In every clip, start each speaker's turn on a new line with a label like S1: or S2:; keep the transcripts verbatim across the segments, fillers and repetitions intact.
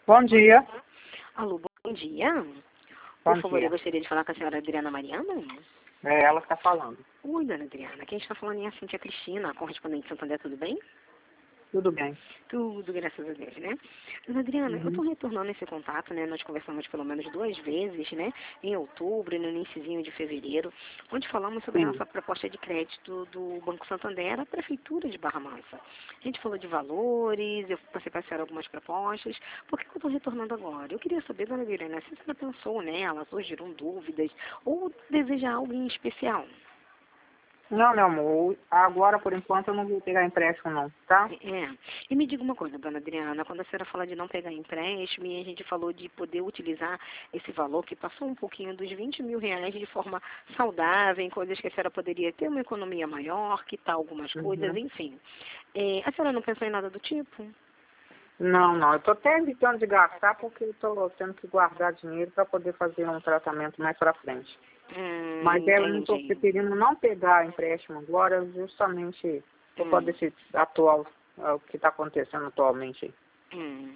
S1: Bom dia.
S2: Alô, bom dia.
S1: Bom
S2: Por favor,
S1: dia.
S2: eu gostaria de falar com a senhora Adriana Mariana.
S1: É ela que está falando.
S2: Oi, dona Adriana. Quem está falando é a Cíntia Cristina, correspondente de Santander, tudo bem?
S1: Tudo bem.
S2: Tudo, graças a Deus, né? Dona Adriana, eu
S1: Uhum.
S2: estou retornando esse contato, né? Nós conversamos pelo menos duas vezes, né? Em outubro e no iniciozinho de fevereiro, onde falamos sobre a
S1: Sim.
S2: nossa proposta de crédito do Banco Santander à Prefeitura de Barra Mansa. A gente falou de valores, eu passei para a senhora algumas propostas. Por que eu estou retornando agora? Eu queria saber, dona Adriana, se a senhora pensou nelas, surgiram dúvidas, ou deseja algo em especial?
S1: Não, meu amor. Agora, por enquanto, eu não vou pegar empréstimo, não, tá?
S2: É. E me diga uma coisa, dona Adriana, quando a senhora fala de não pegar empréstimo e a gente falou de poder utilizar esse valor que passou um pouquinho dos vinte mil reais de forma saudável, em coisas que a senhora poderia ter uma economia maior, quitar algumas coisas,
S1: Uhum.
S2: enfim. É, a senhora não pensou em nada do tipo?
S1: Não, não. Eu tô até evitando de gastar porque eu tô tendo que guardar dinheiro para poder fazer um tratamento mais para frente.
S2: Hum,
S1: Mas eu não estou
S2: entendi.
S1: preferindo não pegar empréstimo agora, justamente por
S2: Hum,
S1: causa desse atual, é, o que está acontecendo atualmente.
S2: hum.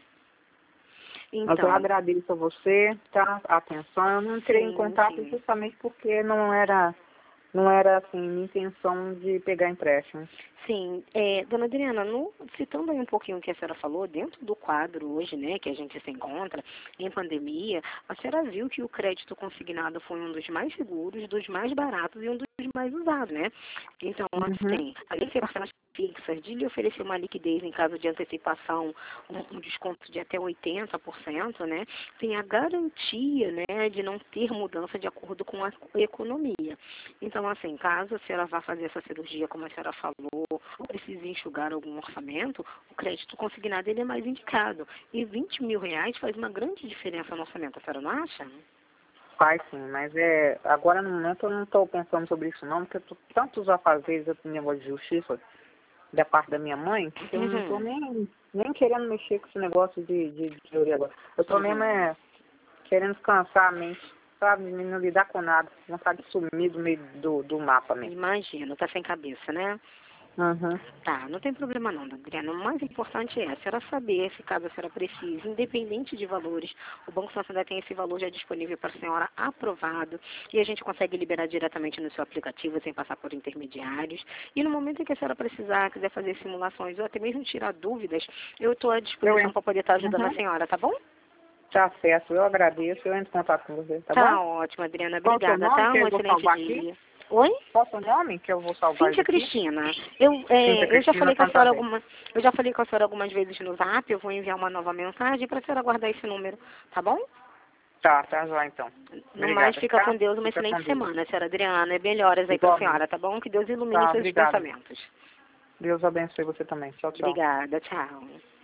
S1: Mas eu
S2: Então,
S1: agradeço a você, tá? A atenção. Eu não entrei em
S2: sim,
S1: contato
S2: sim.
S1: justamente porque não era, não era assim, minha intenção de pegar empréstimo.
S2: Sim, é, dona Adriana, no, citando aí um pouquinho o que a senhora falou, dentro do quadro hoje, né, que a gente se encontra em pandemia, a senhora viu que o crédito consignado foi um dos mais seguros, dos mais baratos e um dos mais usados, né? Então,
S1: Uhum.
S2: assim, além de ser parcelas fixas, de lhe oferecer uma liquidez em caso de antecipação, um, um desconto de até oitenta por cento, né? Tem a garantia, né, de não ter mudança de acordo com a economia. Então, assim, caso a senhora vá fazer essa cirurgia, como a senhora falou, ou precise enxugar algum orçamento, o crédito consignado ele é mais indicado. E vinte mil reais faz uma grande diferença no orçamento, a senhora não acha?
S1: Faz sim, mas é, agora no momento eu não estou pensando sobre isso não, porque eu tô tantos afazeres do negócio de justiça da parte da minha mãe, que eu não estou
S2: Uhum,
S1: nem, nem querendo mexer com esse negócio de, de, de teoria agora. Eu estou mesmo
S2: uhum.
S1: é, querendo descansar a mente, sabe? Não lidar com nada, vontade de sumir do meio do, do mapa mesmo.
S2: Imagino, tá sem cabeça, né?
S1: Uhum.
S2: Tá, não tem problema não, Adriana. O mais importante é a senhora saber, se caso a senhora precise, independente de valores, o Banco Santander tem esse valor já disponível para a senhora aprovado e a gente consegue liberar diretamente no seu aplicativo sem passar por intermediários. E no momento em que a senhora precisar, quiser fazer simulações ou até mesmo tirar dúvidas, eu estou à
S1: Eu
S2: disposição
S1: entro.
S2: para poder estar ajudando a
S1: Uhum.
S2: senhora, tá bom?
S1: Tá certo, eu agradeço, eu entro em contato com você, tá bom?
S2: Tá ótimo, Adriana.
S1: Qual o seu
S2: Obrigada,
S1: nome
S2: tá?
S1: que
S2: Um
S1: eu vou
S2: excelente
S1: salvar aqui?
S2: dia. Oi?
S1: Qual o seu nome que eu vou salvar isso
S2: Cíntia
S1: aqui?
S2: Cristina, eu,
S1: Cíntia
S2: é, eu já
S1: Cristina
S2: falei com a senhora
S1: Santander.
S2: alguma, eu já falei com a senhora algumas vezes no Zap, eu vou enviar uma nova mensagem para a senhora guardar esse número, tá bom?
S1: Tá, tá já então.
S2: No mais,
S1: Obrigada,
S2: fica com
S1: tá?
S2: Deus, uma
S1: Fica com
S2: excelente
S1: Deus.
S2: semana, senhora Adriana, e melhoras aí para a
S1: Igualmente.
S2: senhora, tá bom? Que Deus ilumine
S1: Tá,
S2: seus
S1: obrigado.
S2: pensamentos.
S1: Deus abençoe você também. Tchau, tchau.
S2: Obrigada, tchau.